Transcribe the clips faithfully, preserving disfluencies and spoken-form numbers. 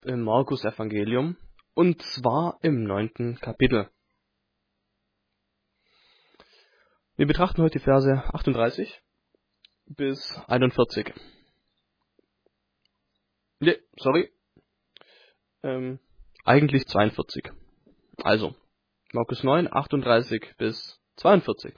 im Markus-Evangelium, und zwar im neunten Kapitel. Wir betrachten heute die Verse achtunddreißig bis einundvierzig. Ne, sorry, ähm, eigentlich zweiundvierzig. Also, Markus neun, achtunddreißig bis zweiundvierzig.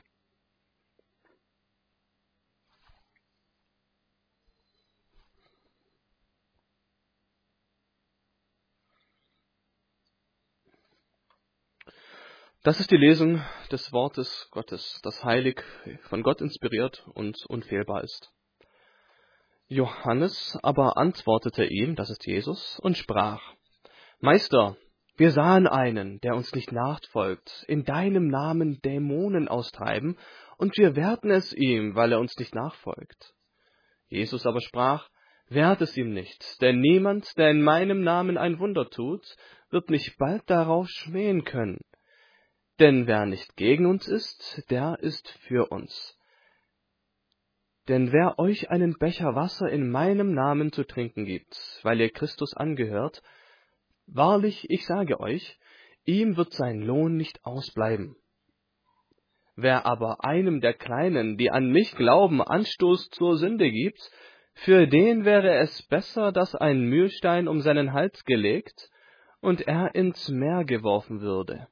Das ist die Lesung des Wortes Gottes, das heilig von Gott inspiriert und unfehlbar ist. Johannes aber antwortete ihm, das ist Jesus, und sprach: Meister, wir sahen einen, der uns nicht nachfolgt, in deinem Namen Dämonen austreiben, und wir wehrten es ihm, weil er uns nicht nachfolgt. Jesus aber sprach: Wehrt es ihm nicht, denn niemand, der in meinem Namen ein Wunder tut, wird mich bald darauf schmähen können. Denn wer nicht gegen uns ist, der ist für uns. Denn wer euch einen Becher Wasser in meinem Namen zu trinken gibt, weil ihr Christus angehört, wahrlich, ich sage euch, ihm wird sein Lohn nicht ausbleiben. Wer aber einem der Kleinen, die an mich glauben, Anstoß zur Sünde gibt, für den wäre es besser, dass ein Mühlstein um seinen Hals gelegt und er ins Meer geworfen würde.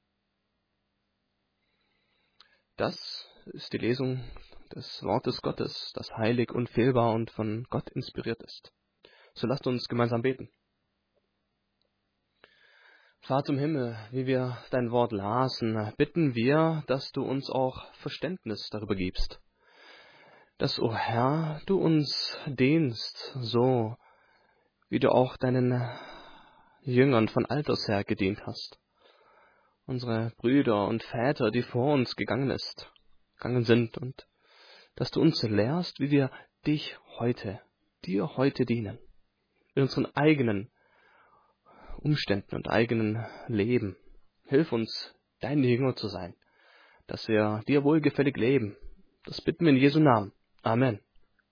Das ist die Lesung des Wortes Gottes, das heilig, unfehlbar und von Gott inspiriert ist. So lasst uns gemeinsam beten. Vater im Himmel, wie wir dein Wort lasen, bitten wir, dass du uns auch Verständnis darüber gibst. Dass, o Herr, du uns dienst, so wie du auch deinen Jüngern von alters her gedient hast. Unsere Brüder und Väter, die vor uns gegangen ist, gegangen sind, und dass du uns lehrst, wie wir dich heute, dir heute dienen, in unseren eigenen Umständen und eigenen Leben. Hilf uns, deine Jünger zu sein, dass wir dir wohlgefällig leben. Das bitten wir in Jesu Namen. Amen.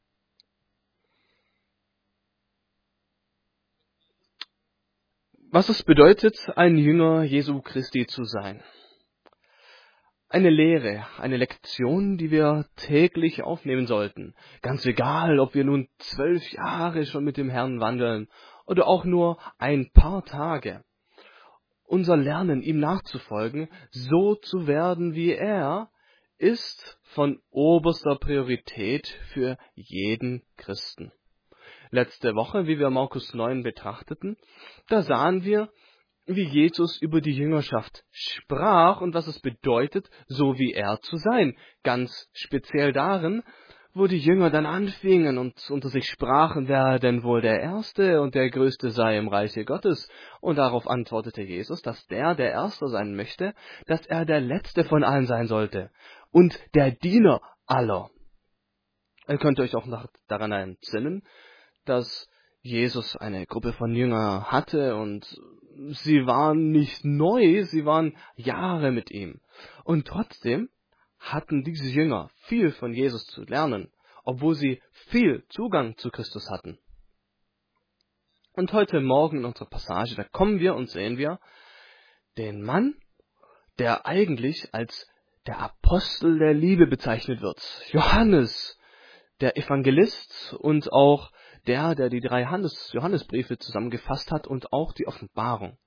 Was es bedeutet, ein Jünger Jesu Christi zu sein. Eine Lehre, eine Lektion, die wir täglich aufnehmen sollten. Ganz egal, ob wir nun zwölf Jahre schon mit dem Herrn wandeln oder auch nur ein paar Tage. Unser Lernen, ihm nachzufolgen, so zu werden wie er, ist von oberster Priorität für jeden Christen. Letzte Woche, wie wir Markus neun betrachteten, da sahen wir, wie Jesus über die Jüngerschaft sprach und was es bedeutet, so wie er zu sein. Ganz speziell darin, wo die Jünger dann anfingen und unter sich sprachen, wer denn wohl der Erste und der Größte sei im Reiche Gottes. Und darauf antwortete Jesus, dass der, der Erste sein möchte, dass er der Letzte von allen sein sollte und der Diener aller. Ihr könnt euch auch noch daran entsinnen, dass Jesus eine Gruppe von Jüngern hatte und sie waren nicht neu, sie waren Jahre mit ihm. Und trotzdem hatten diese Jünger viel von Jesus zu lernen, obwohl sie viel Zugang zu Christus hatten. Und heute Morgen in unserer Passage, da kommen wir und sehen wir den Mann, der eigentlich als der Apostel der Liebe bezeichnet wird. Johannes, der Evangelist und auch der, der die drei Johannes, Johannesbriefe zusammengefasst hat und auch die Offenbarung.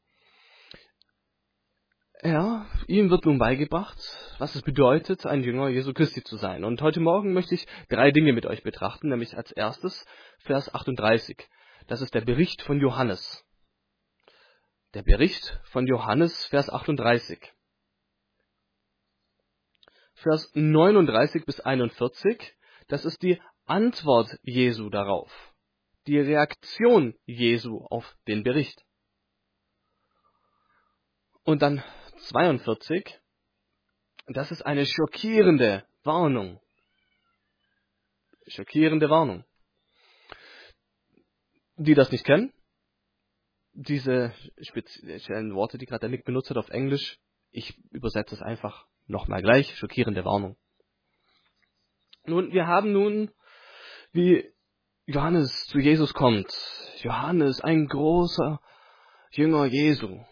Ja, ihm wird nun beigebracht, was es bedeutet, ein Jünger Jesu Christi zu sein. Und heute Morgen möchte ich drei Dinge mit euch betrachten, nämlich als erstes Vers achtunddreißig. Das ist der Bericht von Johannes. Der Bericht von Johannes, Vers achtunddreißig. Vers neununddreißig bis einundvierzig, das ist die Antwort Jesu darauf. Die Reaktion Jesu auf den Bericht. Und dann zweiundvierzig, das ist eine schockierende Warnung. Schockierende Warnung. Die das nicht kennen, diese speziellen Worte, die gerade der Nick benutzt hat auf Englisch, ich übersetze es einfach nochmal gleich, schockierende Warnung. Nun, wir haben nun, wie Johannes zu Jesus kommt. Johannes, ein großer Jünger Jesu.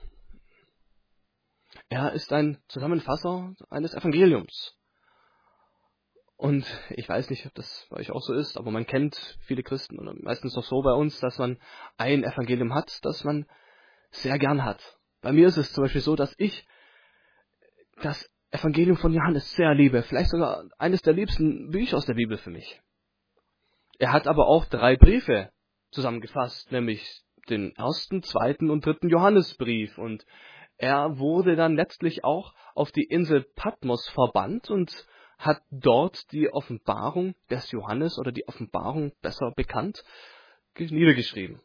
Er ist ein Zusammenfasser eines Evangeliums. Und ich weiß nicht, ob das bei euch auch so ist, aber man kennt viele Christen, oder meistens noch so bei uns, dass man ein Evangelium hat, das man sehr gern hat. Bei mir ist es zum Beispiel so, dass ich das Evangelium von Johannes sehr liebe, vielleicht sogar eines der liebsten Bücher aus der Bibel für mich. Er hat aber auch drei Briefe zusammengefasst, nämlich den ersten, zweiten und dritten Johannesbrief. Und er wurde dann letztlich auch auf die Insel Patmos verbannt und hat dort die Offenbarung des Johannes oder die Offenbarung besser bekannt niedergeschrieben.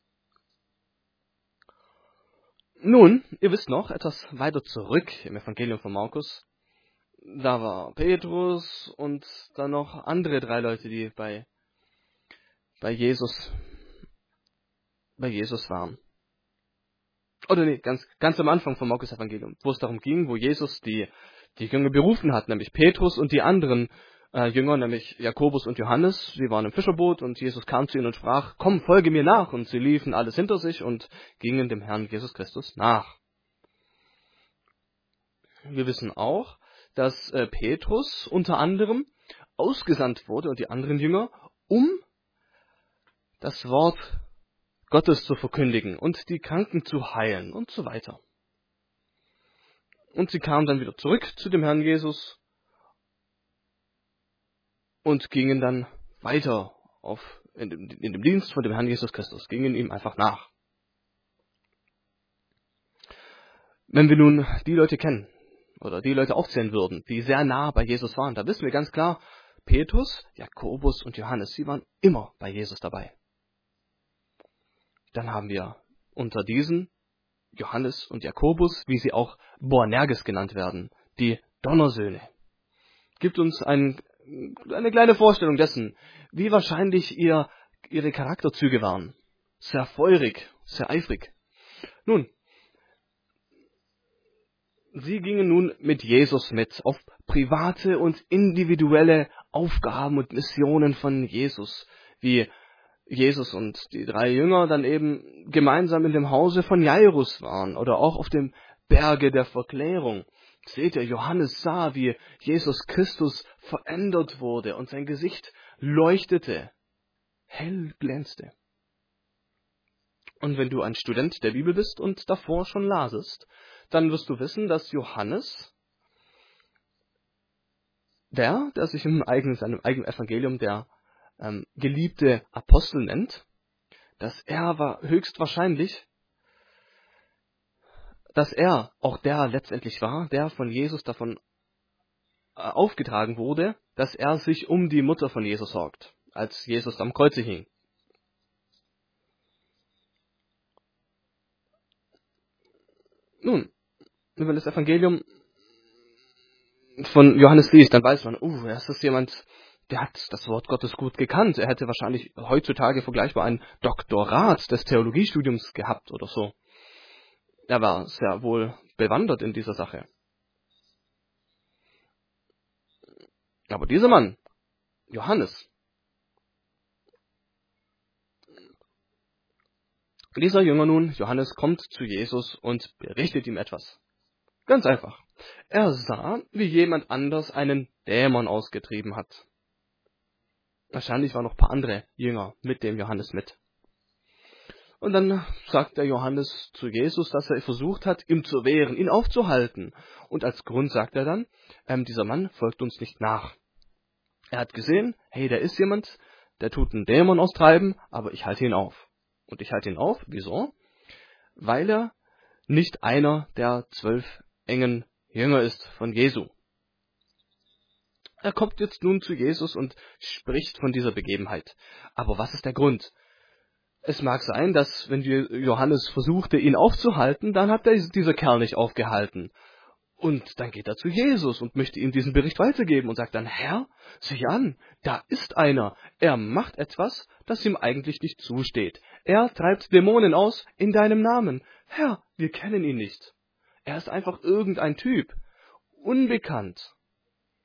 Nun, ihr wisst noch, etwas weiter zurück im Evangelium von Markus, da war Petrus und dann noch andere drei Leute, die bei, bei Jesus, bei Jesus waren. Oder nee, ganz, ganz am Anfang vom Markus Evangelium, wo es darum ging, wo Jesus die, die Jünger berufen hat, nämlich Petrus und die anderen äh, Jünger, nämlich Jakobus und Johannes. Sie waren im Fischerboot und Jesus kam zu ihnen und sprach, komm, folge mir nach. Und sie liefen alles hinter sich und gingen dem Herrn Jesus Christus nach. Wir wissen auch, dass äh, Petrus unter anderem ausgesandt wurde und die anderen Jünger, um das Wort Gottes zu verkündigen und die Kranken zu heilen und so weiter. Und sie kamen dann wieder zurück zu dem Herrn Jesus und gingen dann weiter auf, in, dem, in dem Dienst von dem Herrn Jesus Christus, gingen ihm einfach nach. Wenn wir nun die Leute kennen oder die Leute aufzählen würden, die sehr nah bei Jesus waren, da wissen wir ganz klar, Petrus, Jakobus und Johannes, sie waren immer bei Jesus dabei. Dann haben wir unter diesen Johannes und Jakobus, wie sie auch Boanerges genannt werden, die Donnersöhne. Gibt uns ein, eine kleine Vorstellung dessen, wie wahrscheinlich ihr, ihre Charakterzüge waren. Sehr feurig, sehr eifrig. Nun, sie gingen nun mit Jesus mit auf private und individuelle Aufgaben und Missionen von Jesus, wie Jesus und die drei Jünger dann eben gemeinsam in dem Hause von Jairus waren oder auch auf dem Berge der Verklärung. Seht ihr, Johannes sah, wie Jesus Christus verändert wurde und sein Gesicht leuchtete, hell glänzte. Und wenn du ein Student der Bibel bist und davor schon lasest, dann wirst du wissen, dass Johannes, der, der sich im eigenen, seinem eigenen Evangelium der ähm, geliebte Apostel nennt, dass er war höchstwahrscheinlich, dass er auch der letztendlich war, der von Jesus davon äh, aufgetragen wurde, dass er sich um die Mutter von Jesus sorgt, als Jesus am Kreuze hing. Nun, wenn man das Evangelium von Johannes liest, dann weiß man, uh, er ist jemand, der hat das Wort Gottes gut gekannt. Er hätte wahrscheinlich heutzutage vergleichbar ein Doktorat des Theologiestudiums gehabt oder so. Er war sehr wohl bewandert in dieser Sache. Aber dieser Mann, Johannes, dieser Jünger nun, Johannes, kommt zu Jesus und berichtet ihm etwas. Ganz einfach. Er sah, wie jemand anders einen Dämon ausgetrieben hat. Wahrscheinlich waren noch ein paar andere Jünger mit dem Johannes mit. Und dann sagt der Johannes zu Jesus, dass er versucht hat, ihm zu wehren, ihn aufzuhalten. Und als Grund sagt er dann, ähm, dieser Mann folgt uns nicht nach. Er hat gesehen, hey, da ist jemand, der tut einen Dämon austreiben, aber ich halte ihn auf. Und ich halte ihn auf, wieso? Weil er nicht einer der zwölf engen Jünger ist von Jesu. Er kommt jetzt nun zu Jesus und spricht von dieser Begebenheit. Aber was ist der Grund? Es mag sein, dass, wenn Johannes versuchte, ihn aufzuhalten, dann hat dieser Kerl nicht aufgehalten. Und dann geht er zu Jesus und möchte ihm diesen Bericht weitergeben und sagt dann, Herr, sieh an, da ist einer. Er macht etwas, das ihm eigentlich nicht zusteht. Er treibt Dämonen aus in deinem Namen. Herr, wir kennen ihn nicht. Er ist einfach irgendein Typ. Unbekannt.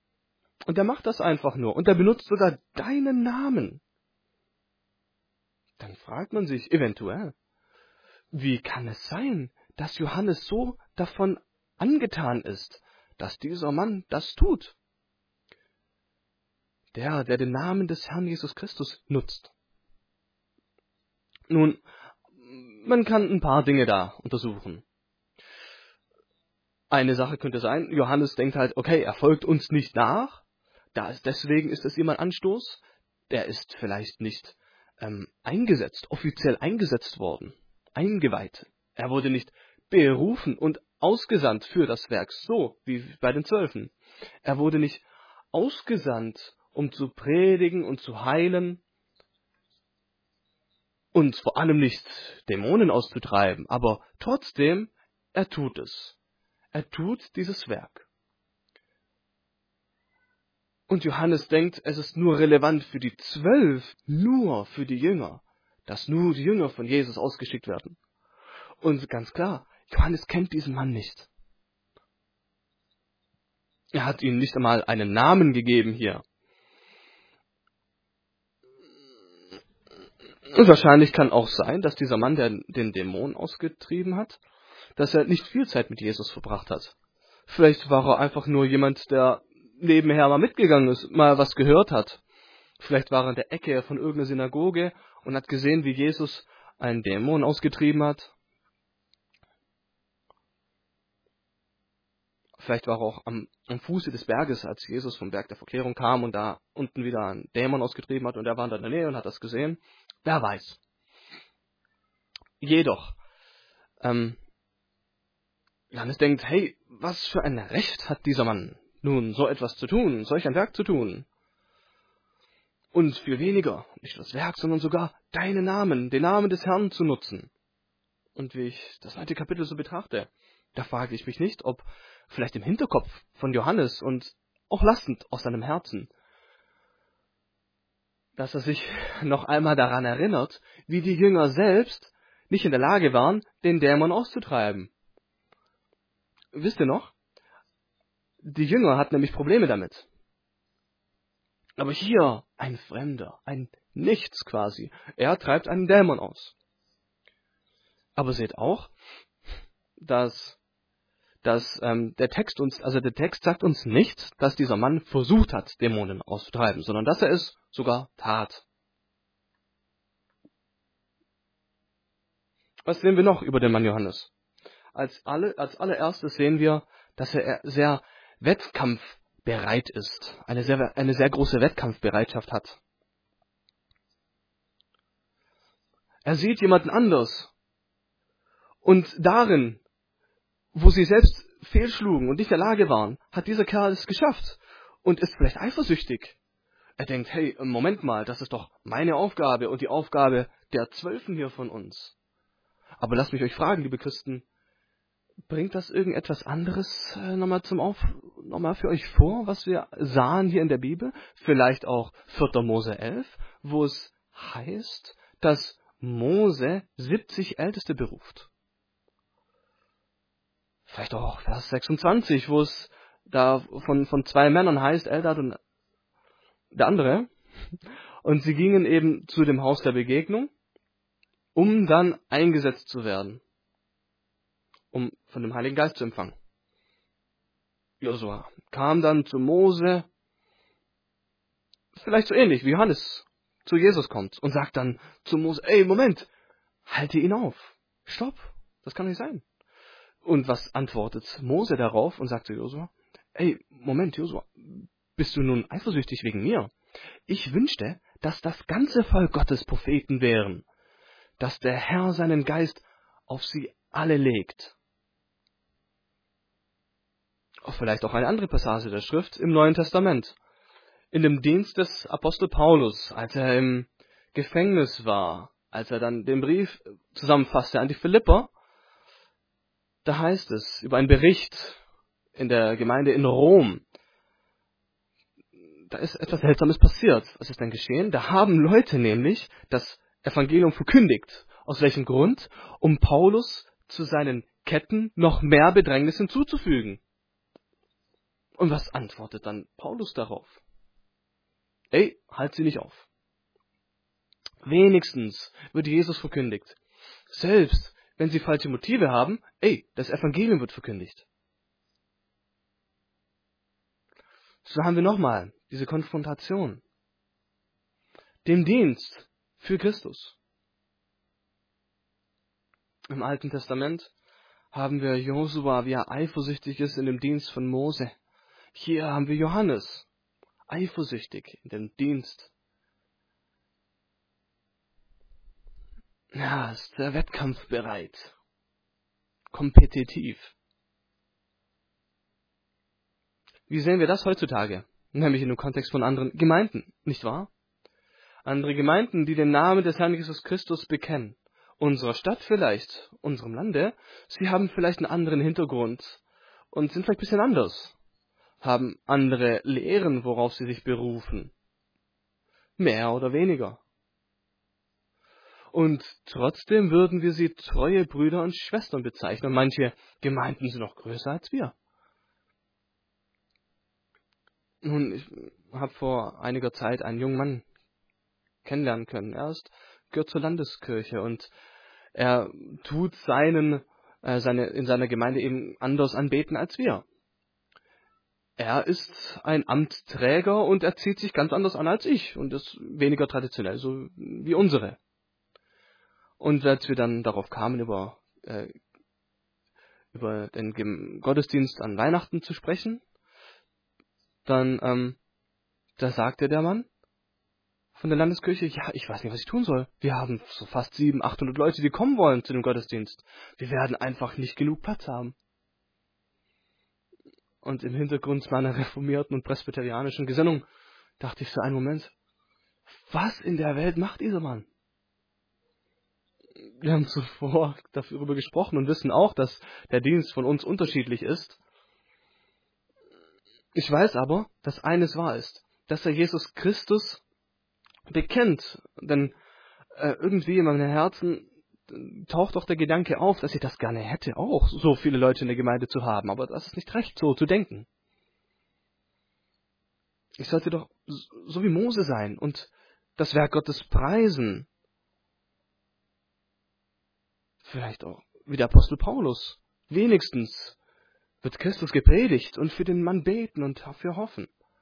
Und er macht das einfach nur. Und er benutzt sogar deinen Namen. Dann fragt man sich eventuell, wie kann es sein, dass Johannes so davon angetan ist, dass dieser Mann das tut? Der, der den Namen des Herrn Jesus Christus nutzt. Nun, man kann ein paar Dinge da untersuchen. Eine Sache könnte sein, Johannes denkt halt, okay, er folgt uns nicht nach, da ist, deswegen ist es ihm ein Anstoß, der ist vielleicht nicht ähm, eingesetzt, offiziell eingesetzt worden, eingeweiht. Er wurde nicht berufen und ausgesandt für das Werk, so wie bei den Zwölfen. Er wurde nicht ausgesandt, um zu predigen und zu heilen und vor allem nicht Dämonen auszutreiben, aber trotzdem, er tut es. Er tut dieses Werk. Und Johannes denkt, es ist nur relevant für die Zwölf, nur für die Jünger, dass nur die Jünger von Jesus ausgeschickt werden. Und ganz klar, Johannes kennt diesen Mann nicht. Er hat ihm nicht einmal einen Namen gegeben hier. Und wahrscheinlich kann auch sein, dass dieser Mann, der den Dämon ausgetrieben hat, dass er nicht viel Zeit mit Jesus verbracht hat. Vielleicht war er einfach nur jemand, der nebenher mal mitgegangen ist, mal was gehört hat. Vielleicht war er in der Ecke von irgendeiner Synagoge und hat gesehen, wie Jesus einen Dämon ausgetrieben hat. Vielleicht war er auch am, am Fuße des Berges, als Jesus vom Berg der Verklärung kam und da unten wieder einen Dämon ausgetrieben hat und er war in der Nähe und hat das gesehen. Wer weiß. Jedoch, ähm, Johannes denkt, hey, was für ein Recht hat dieser Mann, nun so etwas zu tun, solch ein Werk zu tun? Und viel weniger, nicht das Werk, sondern sogar deinen Namen, den Namen des Herrn zu nutzen. Und wie ich das neunte Kapitel so betrachte, da frage ich mich nicht, ob vielleicht im Hinterkopf von Johannes und auch lastend aus seinem Herzen, dass er sich noch einmal daran erinnert, wie die Jünger selbst nicht in der Lage waren, den Dämon auszutreiben. Wisst ihr noch? Die Jünger hatten nämlich Probleme damit. Aber hier ein Fremder, ein Nichts quasi, er treibt einen Dämon aus. Aber seht auch, dass, dass ähm, der Text uns, also der Text sagt uns nicht, dass dieser Mann versucht hat, Dämonen auszutreiben, sondern dass er es sogar tat. Was sehen wir noch über den Mann Johannes? Als, alle, als allererstes sehen wir, dass er sehr wettkampfbereit ist, eine sehr, eine sehr große Wettkampfbereitschaft hat. Er sieht jemanden anders und darin, wo sie selbst fehlschlugen und nicht in der Lage waren, hat dieser Kerl es geschafft und ist vielleicht eifersüchtig. Er denkt, hey, Moment mal, das ist doch meine Aufgabe und die Aufgabe der Zwölfen hier von uns. Aber lasst mich euch fragen, liebe Christen, bringt das irgendetwas anderes äh, nochmal zum Auf, nochmal für euch vor, was wir sahen hier in der Bibel? Vielleicht auch vierter Mose elf, wo es heißt, dass Mose siebzig Älteste beruft. Vielleicht auch Vers sechsundzwanzig, wo es da von, von zwei Männern heißt, Eldad und der andere. Und sie gingen eben zu dem Haus der Begegnung, um dann eingesetzt zu werden, um von dem Heiligen Geist zu empfangen. Josua kam dann zu Mose, vielleicht so ähnlich wie Johannes zu Jesus kommt und sagt dann zu Mose, ey, Moment, halte ihn auf, stopp, das kann nicht sein. Und was antwortet Mose darauf und sagt zu Josua, ey, Moment, Josua, bist du nun eifersüchtig wegen mir? Ich wünschte, dass das ganze Volk Gottes Propheten wären, dass der Herr seinen Geist auf sie alle legt. Vielleicht auch eine andere Passage der Schrift im Neuen Testament. In dem Dienst des Apostel Paulus, als er im Gefängnis war, als er dann den Brief zusammenfasste an die Philipper, da heißt es über einen Bericht in der Gemeinde in Rom. Da ist etwas Seltsames passiert. Was ist denn geschehen? Da haben Leute nämlich das Evangelium verkündigt. Aus welchem Grund? Um Paulus zu seinen Ketten noch mehr Bedrängnis hinzuzufügen. Und was antwortet dann Paulus darauf? Ey, halt sie nicht auf. Wenigstens wird Jesus verkündigt. Selbst wenn sie falsche Motive haben, ey, das Evangelium wird verkündigt. So haben wir nochmal diese Konfrontation. Dem Dienst für Christus. Im Alten Testament haben wir Josua, wie er eifersüchtig ist in dem Dienst von Mose. Hier haben wir Johannes, eifersüchtig in dem Dienst. Ja, ist der Wettkampf bereit. Kompetitiv. Wie sehen wir das heutzutage? Nämlich in dem Kontext von anderen Gemeinden, nicht wahr? Andere Gemeinden, die den Namen des Herrn Jesus Christus bekennen. Unserer Stadt vielleicht, unserem Lande, sie haben vielleicht einen anderen Hintergrund und sind vielleicht ein bisschen anders. Haben andere Lehren, worauf sie sich berufen. Mehr oder weniger. Und trotzdem würden wir sie treue Brüder und Schwestern bezeichnen. Manche Gemeinden sind noch größer als wir. Nun, ich habe vor einiger Zeit einen jungen Mann kennenlernen können. Er ist, gehört zur Landeskirche und er tut seinen, äh, seine, in seiner Gemeinde eben anders anbeten als wir. Er ist ein Amtsträger und er zieht sich ganz anders an als ich und ist weniger traditionell, so wie unsere. Und als wir dann darauf kamen, über, äh, über den Gem- Gottesdienst an Weihnachten zu sprechen, dann ähm, da sagte der Mann von der Landeskirche, ja, ich weiß nicht, was ich tun soll. Wir haben so fast siebenhundert, achthundert Leute, die kommen wollen zu dem Gottesdienst. Wir werden einfach nicht genug Platz haben. Und im Hintergrund meiner reformierten und presbyterianischen Gesinnung dachte ich für einen Moment, was in der Welt macht dieser Mann? Wir haben zuvor darüber gesprochen und wissen auch, dass der Dienst von uns unterschiedlich ist. Ich weiß aber, dass eines wahr ist, dass er Jesus Christus bekennt. Denn äh, irgendwie in meinem Herzen taucht doch der Gedanke auf, dass ich das gerne hätte, auch so viele Leute in der Gemeinde zu haben. Aber das ist nicht recht, so zu denken. Ich sollte doch so wie Mose sein und das Werk Gottes preisen. Vielleicht auch wie der Apostel Paulus. Wenigstens wird Christus gepredigt und für den Mann beten und dafür hoffen.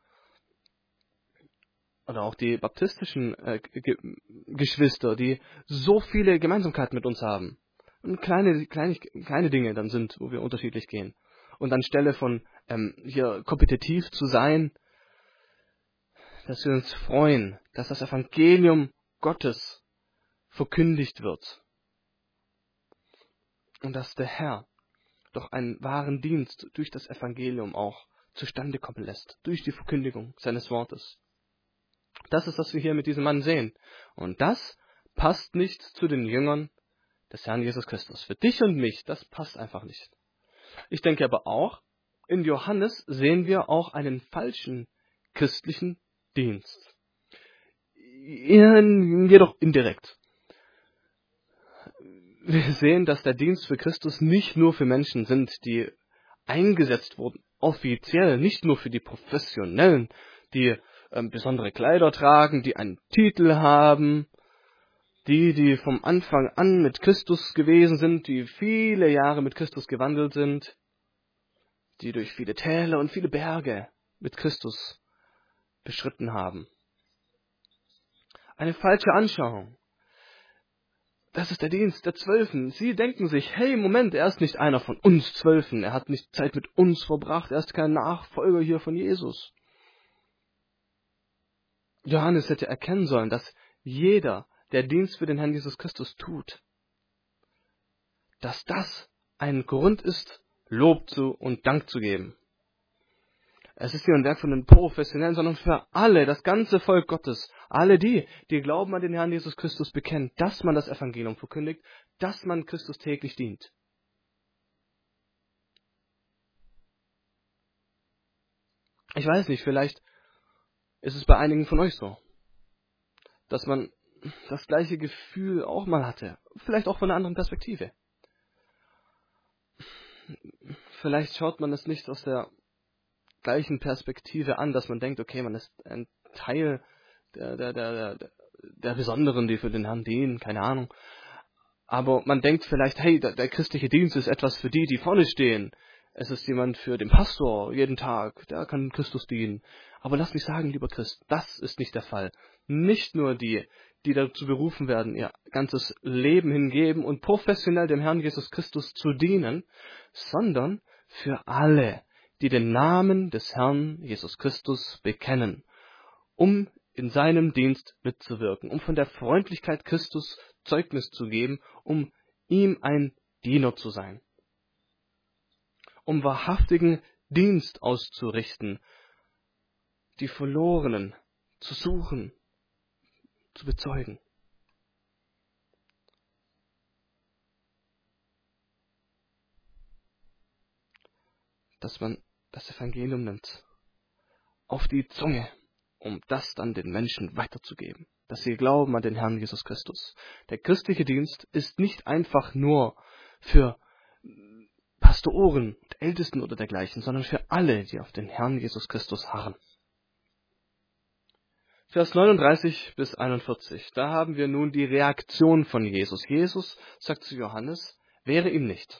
Oder auch die baptistischen äh, Ge- Geschwister, die so viele Gemeinsamkeiten mit uns haben. Und kleine, kleine, kleine Dinge dann sind, wo wir unterschiedlich gehen. Und anstelle von ähm, hier kompetitiv zu sein, dass wir uns freuen, dass das Evangelium Gottes verkündigt wird. Und dass der Herr doch einen wahren Dienst durch das Evangelium auch zustande kommen lässt, durch die Verkündigung seines Wortes. Das ist, was wir hier mit diesem Mann sehen. Und das passt nicht zu den Jüngern des Herrn Jesus Christus. Für dich und mich, das passt einfach nicht. Ich denke aber auch, in Johannes sehen wir auch einen falschen christlichen Dienst. Jedoch indirekt. Wir sehen, dass der Dienst für Christus nicht nur für Menschen sind, die eingesetzt wurden, offiziell, nicht nur für die Professionellen, die ähm, besondere Kleider tragen, die einen Titel haben, die, die vom Anfang an mit Christus gewesen sind, die viele Jahre mit Christus gewandelt sind, die durch viele Täler und viele Berge mit Christus beschritten haben. Eine falsche Anschauung. Das ist der Dienst der Zwölfen. Sie denken sich, hey, Moment, er ist nicht einer von uns Zwölfen. Er hat nicht Zeit mit uns verbracht. Er ist kein Nachfolger hier von Jesus. Johannes hätte erkennen sollen, dass jeder, der Dienst für den Herrn Jesus Christus tut, dass das ein Grund ist, Lob zu und Dank zu geben. Es ist hier ein Werk von den Professionellen, sondern für alle, das ganze Volk Gottes, alle die, die Glauben an den Herrn Jesus Christus bekennen, dass man das Evangelium verkündigt, dass man Christus täglich dient. Ich weiß nicht, vielleicht ist es bei einigen von euch so, dass man das gleiche Gefühl auch mal hatte, vielleicht auch von einer anderen Perspektive. Vielleicht schaut man es nicht aus der gleichen Perspektive an, dass man denkt, okay, man ist ein Teil der, der, der, der, der Besonderen, die für den Herrn dienen, keine Ahnung. Aber man denkt vielleicht, hey, der, der christliche Dienst ist etwas für die, die vorne stehen. Es ist jemand für den Pastor jeden Tag, der kann Christus dienen. Aber lass mich sagen, lieber Christ, das ist nicht der Fall. Nicht nur die, die dazu berufen werden, ihr ganzes Leben hingeben und professionell dem Herrn Jesus Christus zu dienen, sondern für alle, die den Namen des Herrn Jesus Christus bekennen, um in seinem Dienst mitzuwirken, um von der Freundlichkeit Christus Zeugnis zu geben, um ihm ein Diener zu sein, um wahrhaftigen Dienst auszurichten, die Verlorenen zu suchen, zu bezeugen. Dass man das Evangelium nimmt auf die Zunge, um das dann den Menschen weiterzugeben, dass sie glauben an den Herrn Jesus Christus. Der christliche Dienst ist nicht einfach nur für Pastoren, Ältesten oder dergleichen, sondern für alle, die auf den Herrn Jesus Christus harren. Vers neununddreißig bis einundvierzig, da haben wir nun die Reaktion von Jesus. Jesus sagt zu Johannes, wehre ihm nicht.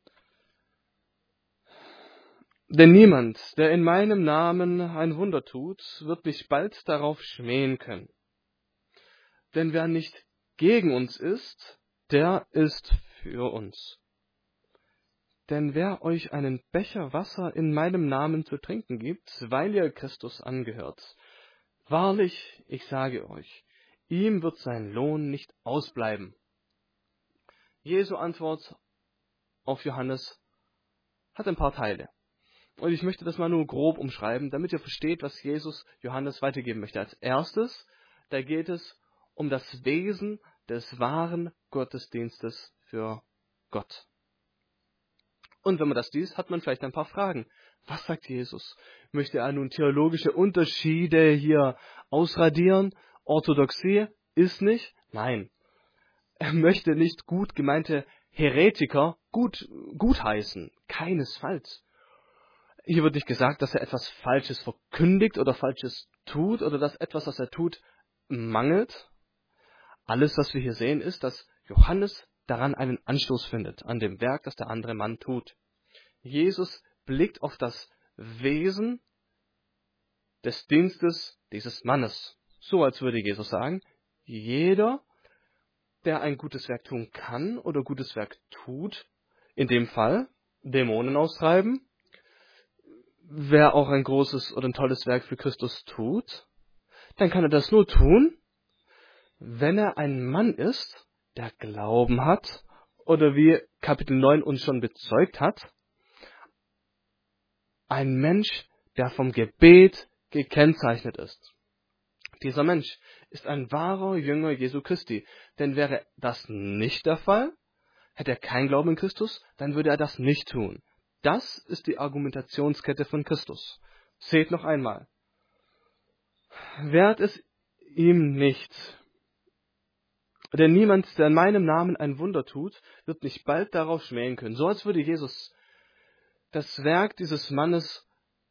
Denn niemand, der in meinem Namen ein Wunder tut, wird mich bald darauf schmähen können. Denn wer nicht gegen uns ist, der ist für uns. Denn wer euch einen Becher Wasser in meinem Namen zu trinken gibt, weil ihr Christus angehört, wahrlich, ich sage euch, ihm wird sein Lohn nicht ausbleiben. Jesu Antwort auf Johannes hat ein paar Teile. Und ich möchte das mal nur grob umschreiben, damit ihr versteht, was Jesus Johannes weitergeben möchte. Als erstes, da geht es um das Wesen des wahren Gottesdienstes für Gott. Und wenn man das liest, hat man vielleicht ein paar Fragen. Was sagt Jesus? Möchte er nun theologische Unterschiede hier ausradieren? Orthodoxie ist nicht? Nein. Er möchte nicht gut gemeinte Heretiker gut, gutheißen. Keinesfalls. Hier wird nicht gesagt, dass er etwas Falsches verkündigt oder Falsches tut oder dass etwas, was er tut, mangelt. Alles, was wir hier sehen, ist, dass Johannes daran einen Anstoß findet, an dem Werk, das der andere Mann tut. Jesus blickt auf das Wesen des Dienstes dieses Mannes. So als würde Jesus sagen, jeder, der ein gutes Werk tun kann oder gutes Werk tut, in dem Fall Dämonen austreiben, wer auch ein großes oder ein tolles Werk für Christus tut, dann kann er das nur tun, wenn er ein Mann ist, der Glauben hat, oder wie Kapitel neun uns schon bezeugt hat, ein Mensch, der vom Gebet gekennzeichnet ist. Dieser Mensch ist ein wahrer Jünger Jesu Christi, denn wäre das nicht der Fall, hätte er keinen Glauben in Christus, dann würde er das nicht tun. Das ist die Argumentationskette von Christus. Seht noch einmal. Wehrt es ihm nicht. Denn niemand, der in meinem Namen ein Wunder tut, wird mich bald darauf schmähen können. So als würde Jesus das Werk dieses Mannes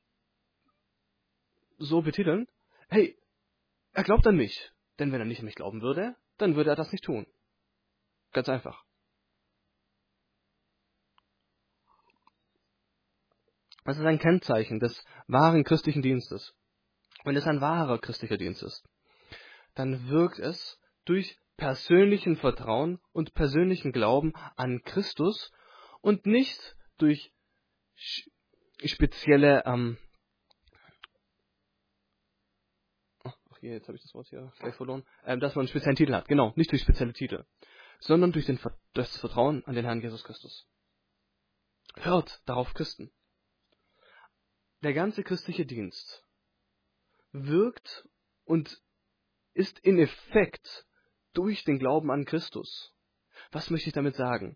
so betiteln, hey, er glaubt an mich. Denn wenn er nicht an mich glauben würde, dann würde er das nicht tun. Ganz einfach. Das ist ein Kennzeichen des wahren christlichen Dienstes. Wenn es ein wahrer christlicher Dienst ist, dann wirkt es durch persönlichen Vertrauen und persönlichen Glauben an Christus und nicht durch spezielle, ähm, ach je, jetzt habe ich das Wort hier gleich verloren, ähm, dass man einen speziellen Titel hat. Genau, nicht durch spezielle Titel, sondern durch den, das Vertrauen an den Herrn Jesus Christus. Hört darauf Christen. Der ganze christliche Dienst wirkt und ist in Effekt durch den Glauben an Christus. Was möchte ich damit sagen?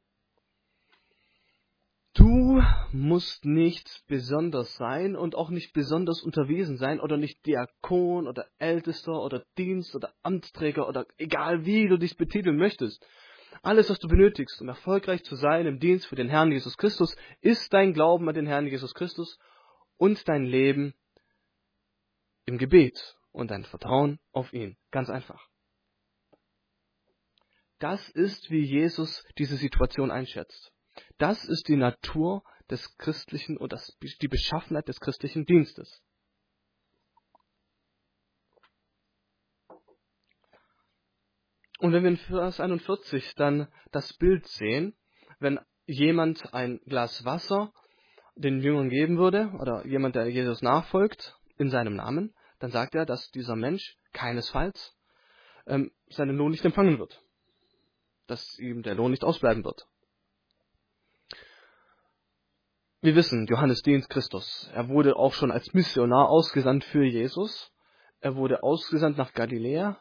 Du musst nicht besonders sein und auch nicht besonders unterwiesen sein oder nicht Diakon oder Ältester oder Dienst oder Amtsträger oder egal wie du dich betiteln möchtest. Alles, was du benötigst, um erfolgreich zu sein im Dienst für den Herrn Jesus Christus, ist dein Glauben an den Herrn Jesus Christus und dein Leben im Gebet und dein Vertrauen auf ihn. Ganz einfach. Das ist, wie Jesus diese Situation einschätzt. Das ist die Natur des christlichen und das, die Beschaffenheit des christlichen Dienstes. Und wenn wir in Vers einundvierzig dann das Bild sehen, wenn jemand ein Glas Wasser den Jüngern geben würde, oder jemand, der Jesus nachfolgt, in seinem Namen, dann sagt er, dass dieser Mensch keinesfalls ähm, seinen Lohn nicht empfangen wird. Dass ihm der Lohn nicht ausbleiben wird. Wir wissen, Johannes dient Christus. Er wurde auch schon als Missionar ausgesandt für Jesus. Er wurde ausgesandt nach Galiläa.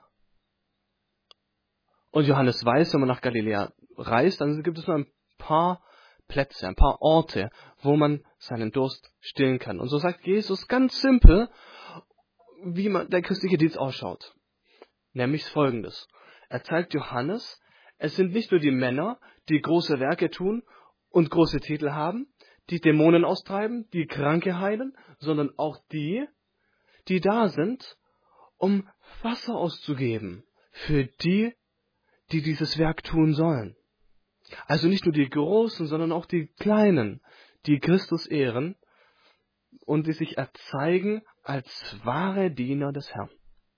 Und Johannes weiß, wenn man nach Galiläa reist, dann gibt es nur ein paar Plätze, ein paar Orte, wo man seinen Durst stillen kann. Und so sagt Jesus ganz simpel, wie man der christliche Dienst ausschaut. Nämlich Folgendes. Er zeigt Johannes, es sind nicht nur die Männer, die große Werke tun und große Titel haben, die Dämonen austreiben, die Kranke heilen, sondern auch die, die da sind, um Wasser auszugeben für die, die dieses Werk tun sollen. Also nicht nur die Großen, sondern auch die Kleinen, die Christus ehren und die sich erzeigen als wahre Diener des Herrn.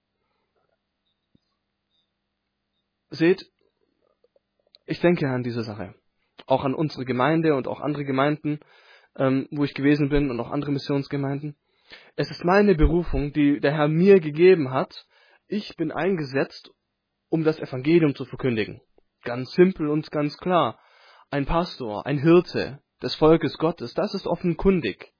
Seht, ich denke an diese Sache. Auch an unsere Gemeinde und auch andere Gemeinden, ähm, wo ich gewesen bin und auch andere Missionsgemeinden. Es ist meine Berufung, die der Herr mir gegeben hat. Ich bin eingesetzt, um das Evangelium zu verkündigen. Ganz simpel und ganz klar. Ein Pastor, ein Hirte des Volkes Gottes, das ist offenkundig.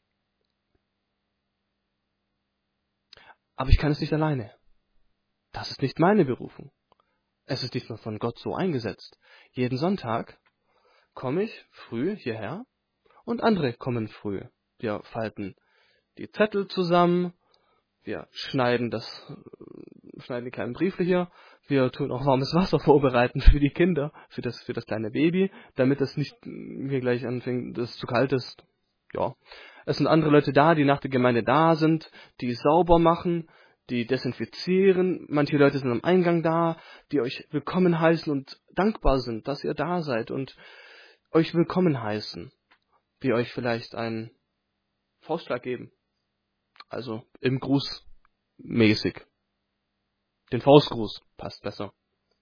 Aber ich kann es nicht alleine. Das ist nicht meine Berufung. Es ist nicht nur von Gott so eingesetzt. Jeden Sonntag komme ich früh hierher und andere kommen früh. Wir falten die Zettel zusammen, wir schneiden das, schneiden die kleinen Briefle hier, wir tun auch warmes Wasser vorbereiten für die Kinder, für das, für das kleine Baby, damit es nicht mir gleich anfängt, dass es zu kalt ist. Ja. Es sind andere Leute da, die nach der Gemeinde da sind, die sauber machen, die desinfizieren. Manche Leute sind am Eingang da, die euch willkommen heißen und dankbar sind, dass ihr da seid und euch willkommen heißen, die euch vielleicht einen Faustschlag geben. Also im Gruß mäßig. Den Faustgruß passt besser.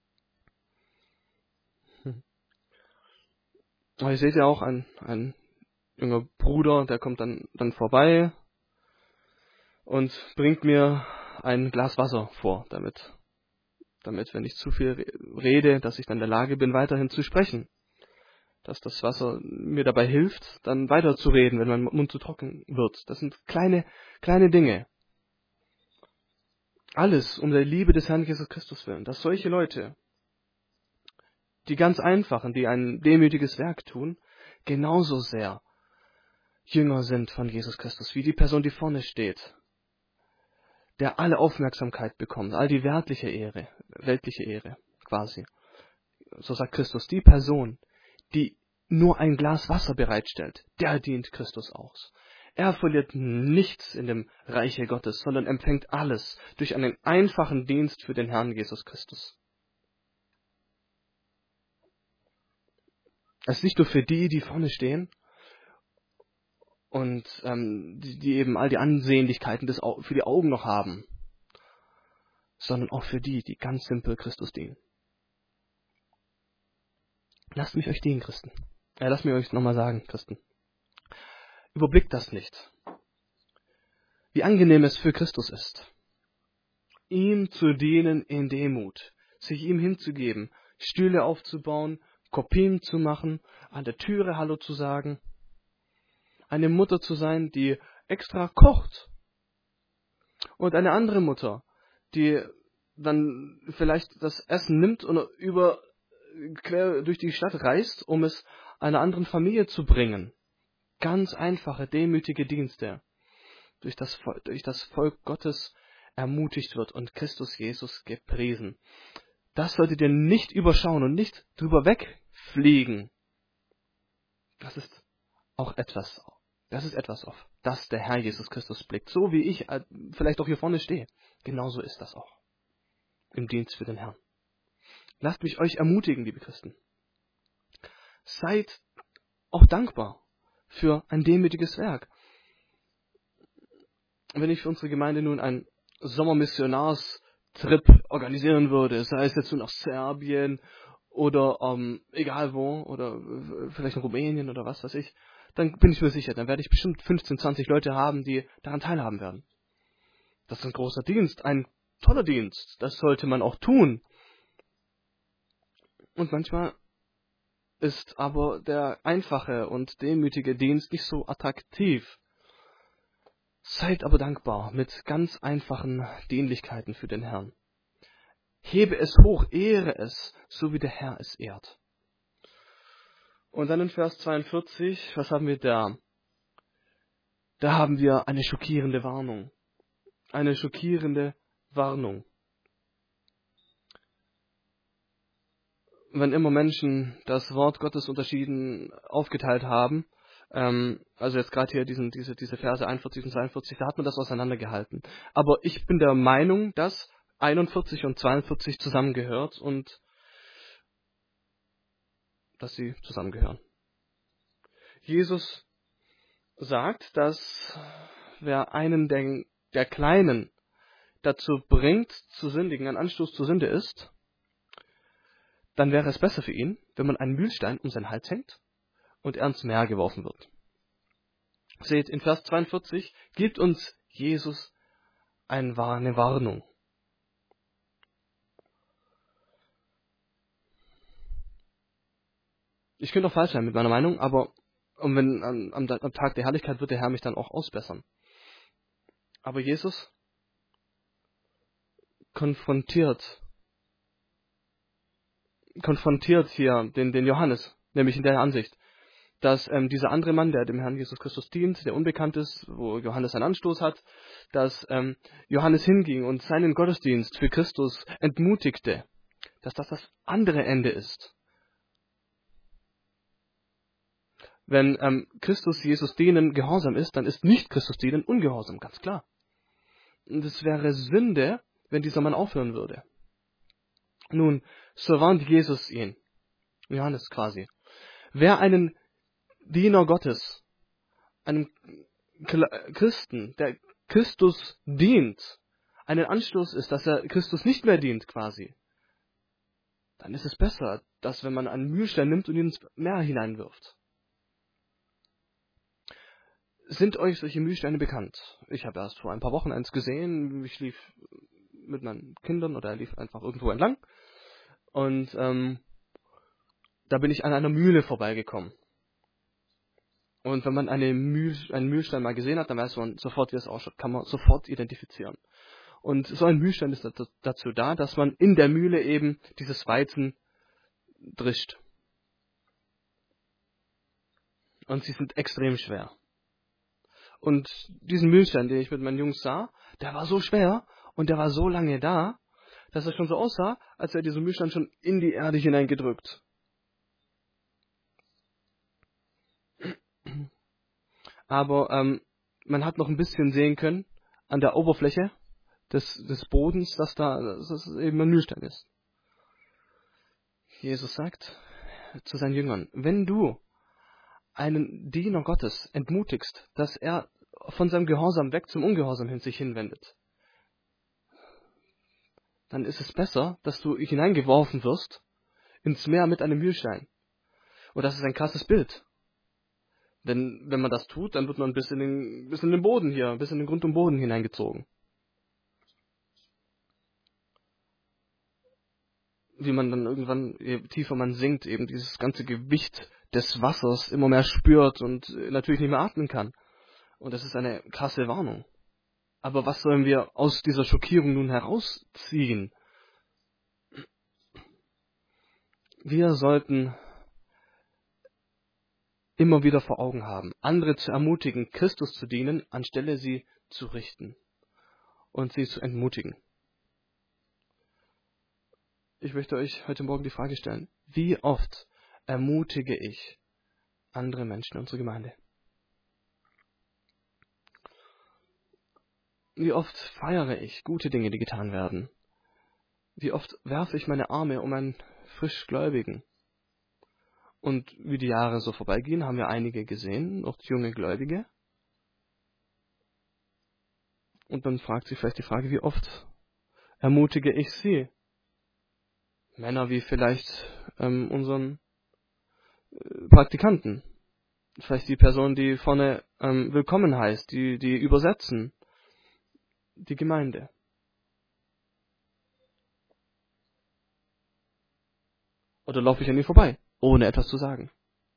Hm. Aber ihr seht ja auch, ein, ein junger Bruder, der kommt dann, dann vorbei und bringt mir ein Glas Wasser vor, damit, damit, wenn ich zu viel rede, dass ich dann in der Lage bin, weiterhin zu sprechen. Dass das Wasser mir dabei hilft, dann weiterzureden, wenn mein Mund zu trocken wird. Das sind kleine, kleine Dinge. Alles um der Liebe des Herrn Jesus Christus willen, dass solche Leute, die ganz einfachen, die ein demütiges Werk tun, genauso sehr Jünger sind von Jesus Christus, wie die Person, die vorne steht, der alle Aufmerksamkeit bekommt, all die weltliche Ehre, weltliche Ehre quasi. So sagt Christus, die Person, die nur ein Glas Wasser bereitstellt, der dient Christus aus. Er verliert nichts in dem Reiche Gottes, sondern empfängt alles durch einen einfachen Dienst für den Herrn Jesus Christus. Es ist nicht nur für die, die vorne stehen und ähm, die, die eben all die Ansehnlichkeiten des, für die Augen noch haben, sondern auch für die, die ganz simpel Christus dienen. Lasst mich euch dienen, Christen. Ja, lasst mich euch nochmal sagen, Christen. Überblickt das nicht. Wie angenehm es für Christus ist, ihm zu dienen in Demut, sich ihm hinzugeben, Stühle aufzubauen, Kopien zu machen, an der Türe Hallo zu sagen, eine Mutter zu sein, die extra kocht und eine andere Mutter, die dann vielleicht das Essen nimmt und über quer durch die Stadt reist, um es einer anderen Familie zu bringen. Ganz einfache, demütige Dienste, durch das, durch das Volk Gottes ermutigt wird und Christus Jesus gepriesen. Das solltet ihr nicht überschauen und nicht drüber wegfliegen. Das ist auch etwas, das ist etwas, auf das der Herr Jesus Christus blickt. So wie ich vielleicht auch hier vorne stehe. Genauso ist das auch im Dienst für den Herrn. Lasst mich euch ermutigen, liebe Christen. Seid auch dankbar für ein demütiges Werk. Wenn ich für unsere Gemeinde nun einen Sommermissionarstrip organisieren würde, sei es jetzt nun nach Serbien oder ähm, egal wo, oder äh, vielleicht in Rumänien oder was weiß ich, dann bin ich mir sicher, dann werde ich bestimmt fünfzehn, zwanzig Leute haben, die daran teilhaben werden. Das ist ein großer Dienst, ein toller Dienst, das sollte man auch tun. Und manchmal ist aber der einfache und demütige Dienst nicht so attraktiv. Seid aber dankbar mit ganz einfachen Dienlichkeiten für den Herrn. Hebe es hoch, ehre es, so wie der Herr es ehrt. Und dann in Vers zweiundvierzig, was haben wir da? Da haben wir eine schockierende Warnung. Eine schockierende Warnung. Wenn immer Menschen das Wort Gottes unterschieden aufgeteilt haben, ähm, also jetzt gerade hier diesen, diese, diese Verse einundvierzig und zweiundvierzig, da hat man das auseinandergehalten. Aber ich bin der Meinung, dass einundvierzig und zweiundvierzig zusammengehört und dass sie zusammengehören. Jesus sagt, dass wer einen der, der Kleinen dazu bringt, zu sündigen, ein Anstoß zur Sünde ist, dann wäre es besser für ihn, wenn man einen Mühlstein um seinen Hals hängt und er ins Meer geworfen wird. Seht, in Vers zweiundvierzig gibt uns Jesus eine Warnung. Ich könnte auch falsch sein mit meiner Meinung, aber und wenn am, am, am Tag der Herrlichkeit wird der Herr mich dann auch ausbessern. Aber Jesus konfrontiert, konfrontiert hier den, den Johannes, nämlich in der Ansicht, dass ähm, dieser andere Mann, der dem Herrn Jesus Christus dient, der unbekannt ist, wo Johannes einen Anstoß hat, dass ähm, Johannes hinging und seinen Gottesdienst für Christus entmutigte, dass das das andere Ende ist. Wenn ähm, Christus Jesus dienen gehorsam ist, dann ist nicht Christus dienen ungehorsam, ganz klar. Und es wäre Sünde, wenn dieser Mann aufhören würde. Nun, so warnt Jesus ihn, Johannes quasi. Wer einen Diener Gottes, einem Christen, der Christus dient, einen Anstoß ist, dass er Christus nicht mehr dient quasi, dann ist es besser, dass wenn man einen Mühlstein nimmt und ihn ins Meer hineinwirft. Sind euch solche Mühlsteine bekannt? Ich habe erst vor ein paar Wochen eins gesehen. Ich lief mit meinen Kindern oder er lief einfach irgendwo entlang. Und ähm, da bin ich an einer Mühle vorbeigekommen. Und wenn man eine Mühl, einen Mühlstein mal gesehen hat, dann weiß man sofort, wie das ausschaut. Kann man sofort identifizieren. Und so ein Mühlstein ist dazu da, dass man in der Mühle eben dieses Weizen drischt. Und sie sind extrem schwer. Und diesen Mühlstein, den ich mit meinen Jungs sah, der war so schwer und der war so lange da, dass er schon so aussah, als wäre dieser Mühlstein schon in die Erde hineingedrückt. Aber ähm, man hat noch ein bisschen sehen können an der Oberfläche des, des Bodens, dass da dass es eben ein Mühlstein ist. Jesus sagt zu seinen Jüngern, wenn du einen Diener Gottes entmutigst, dass er von seinem Gehorsam weg zum Ungehorsam hin sich hinwendet, dann ist es besser, dass du hineingeworfen wirst ins Meer mit einem Mühlstein. Und das ist ein krasses Bild. Denn wenn man das tut, dann wird man bis in den, bis in den Boden hier, bis in den Grund und Boden hineingezogen. Wie man dann irgendwann, je tiefer man sinkt, eben dieses ganze Gewicht des Wassers immer mehr spürt und natürlich nicht mehr atmen kann. Und das ist eine krasse Warnung. Aber was sollen wir aus dieser Schockierung nun herausziehen? Wir sollten immer wieder vor Augen haben, andere zu ermutigen, Christus zu dienen, anstelle sie zu richten und sie zu entmutigen. Ich möchte euch heute Morgen die Frage stellen, wie oft ermutige ich andere Menschen in unserer Gemeinde? Wie oft feiere ich gute Dinge, die getan werden? Wie oft werfe ich meine Arme um ein Frischgläubigen. Und wie die Jahre so vorbeigehen, haben wir einige gesehen, auch junge Gläubige. Und dann fragt sich vielleicht die Frage, wie oft ermutige ich sie? Männer wie vielleicht ähm, unseren äh, Praktikanten. Vielleicht die Person, die vorne ähm, willkommen heißt, die, die übersetzen. Die Gemeinde. Oder laufe ich an ihr vorbei, ohne etwas zu sagen?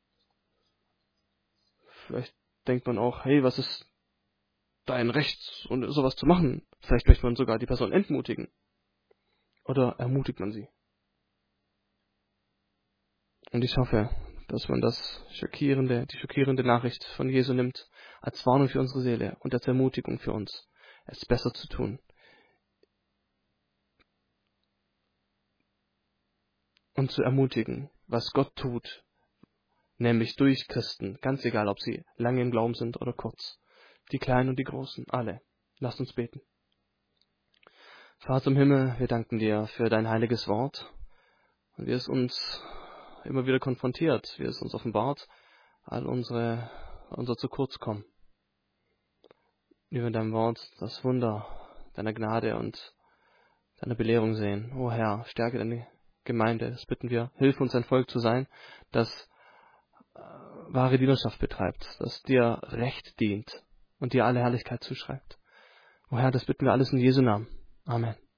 Vielleicht denkt man auch, hey, was ist dein Recht, und sowas zu machen? Vielleicht möchte man sogar die Person entmutigen. Oder ermutigt man sie? Und ich hoffe, dass man das schockierende, die schockierende Nachricht von Jesu nimmt, als Warnung für unsere Seele und als Ermutigung für uns, es besser zu tun. Und zu ermutigen, was Gott tut, nämlich durch Christen, ganz egal, ob sie lange im Glauben sind oder kurz, die Kleinen und die Großen, alle. Lasst uns beten. Vater im Himmel, wir danken dir für dein heiliges Wort und wie es uns immer wieder konfrontiert, wie es uns offenbart, all unsere, unser zu kurz kommen. Wie wir in deinem Wort das Wunder deiner Gnade und deiner Belehrung sehen. O Herr, stärke deine Gemeinde, das bitten wir. Hilf uns, ein Volk zu sein, das äh, wahre Dienerschaft betreibt, das dir recht dient und dir alle Herrlichkeit zuschreibt. O Herr, das bitten wir alles in Jesu Namen. Amen.